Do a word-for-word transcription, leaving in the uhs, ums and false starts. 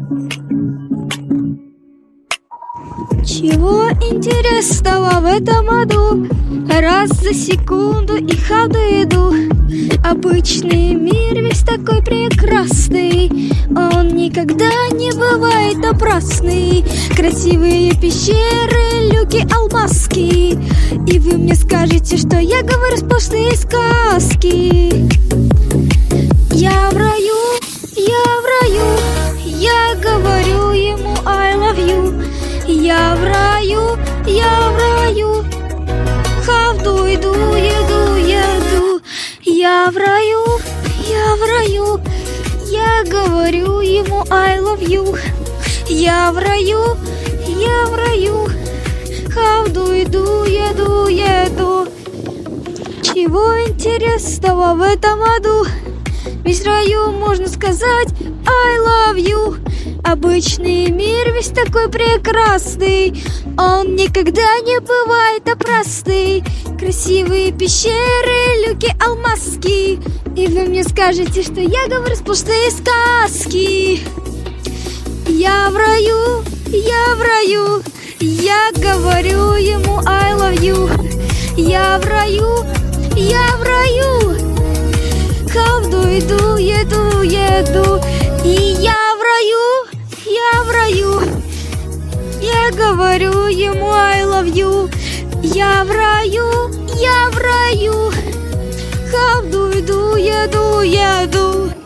Чего интересного в этом аду? Раз за секунду и ходу иду. Обычный мир весь такой прекрасный, он никогда не бывает напрасный. Красивые пещеры, люки, алмазки, и вы мне скажете, что я говорю сплошные сказки. Я в раю, я в раю, я говорю ему I love you. Я в раю, я в раю, хавду иду, еду, еду. Я в раю, я в раю, я говорю ему I love you. Я в раю, я в раю, хавду иду, еду, еду. Чего интересного в этом аду? Ведь в раю можно сказать I love you. Обычный мир весь такой прекрасный, он никогда не бывает напрасный. Красивые пещеры, люки, алмазки, и вы мне скажете, что я говорю сплошные сказки. Я в раю, я в раю, я говорю ему I love you. Я в раю, я в раю, хавду иду, еду, еду. И я в раю, я в раю, я говорю ему I love you. Я в раю, я в раю, хавду иду, еду, еду.